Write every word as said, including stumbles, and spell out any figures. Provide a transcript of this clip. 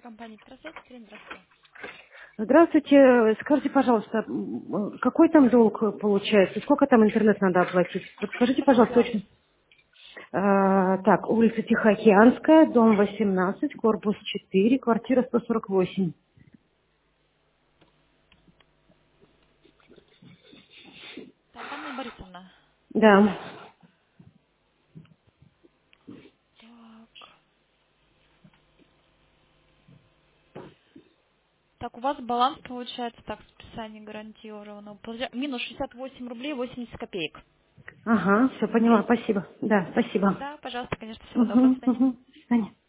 компания Петросвет. Ирина, здравствуйте. Здравствуйте. Скажите, пожалуйста, м, какой там долг э, получается? Сколько там интернет надо оплатить? Вот скажите, Подскажите, пожалуйста, пожалуйста, точно. адрес. А, так, улица Тихоокеанская, дом восемнадцать, корпус четыре, квартира сто сорок восемь. Так, Анна Борисовна. Да. Так. Так, у вас баланс получается, так, списание гарантированного. платежа, Минус шестьдесят восемь рублей восемьдесят копеек. Ага, все поняла, спасибо. Да, спасибо. Да, пожалуйста, конечно, всего доброго, до Угу, свидания. угу. До свидания.